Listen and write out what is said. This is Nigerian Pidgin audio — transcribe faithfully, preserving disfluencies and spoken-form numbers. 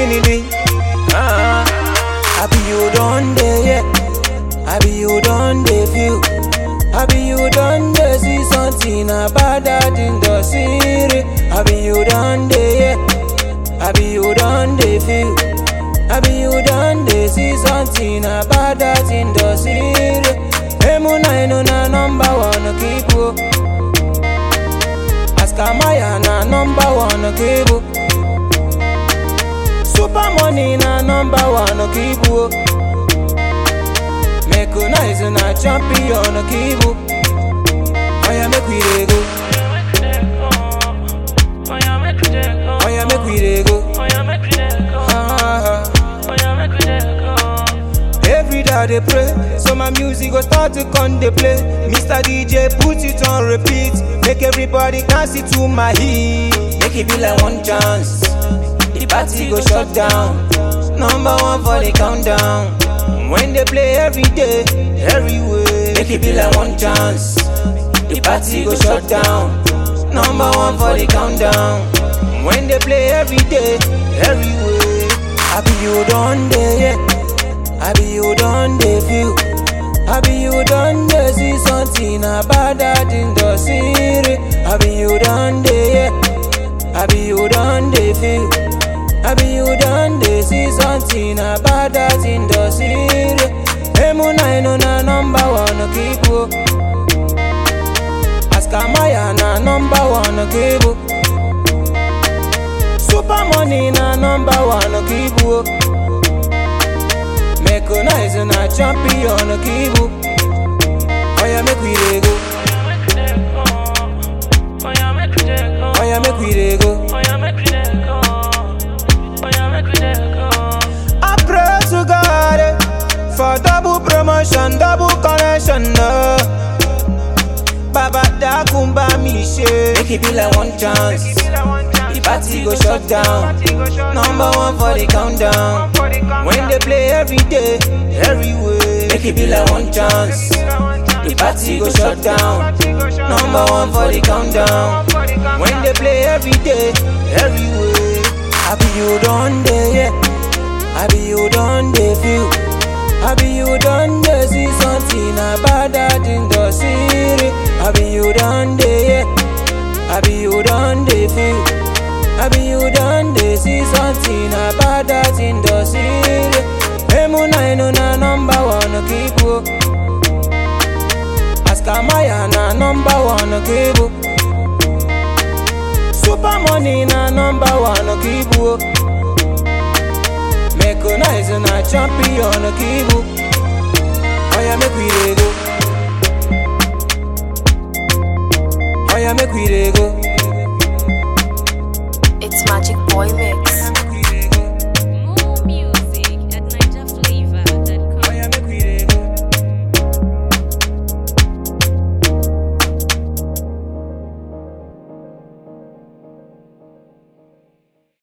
infinity. Ah, I be you done there, yeah. I be you done there feel. I be you done there see something about that in the city. I be you done there, yeah. I be you done there feel. I be you done there see something about that in the city. Hey, Muna, no na number one keep you. Askamaya na number one keep. Super money na number one keep. Make a nice na champion keep. Oh yeah, make we dey go. Oh yeah, make we dey go. Oh yeah, make we dey go. Oh yeah, make we dey go. Ah, Oh yeah, make we dey go. every day I dey pray, so my music go start to come dey play. Mister D J put it on repeat, make everybody dance it to my heat. Make it be like one chance, the party go shut down. Number one for the countdown. When they play every day, everywhere. Make it be like one chance, the party go shut down. Number one for the countdown. When they play every day, everywhere. I be you done there, yeah. I be you done there feel. I be you done there see something about that in the city. I be you done there, yeah. I be you done there feel. I be you done there see something about that in the city. Hey, Muna, no na number one keep. Askamaya na number one keep. Super money na number one keep. Make a nice na champion keep. Oh yeah, make we dey go. Oh yeah, make we dey go. Oh yeah, make we dey go. Oh yeah, make we dey go. Oh yeah, make we dey go. I pray to God eh, for double promotion, double connection. No. Baba da kumba mi she. Make it be like one chance, the party go shut down. Number one for the countdown. When they play every day, everywhere. Make it be like one chance, the party go shut down. Number one for the countdown. When they play every day, everywhere. I be you done there, yeah. I be you done there feel. I be you done there see something about that in the city. I be you done there, yeah. I be you done there feel. I be you done there see something about that in the city. Hey, Muna, no na number one keep. Askamaya na number one keep. Super money na number one keep. Make a nice na champion keep. Oh yeah, make we dey go.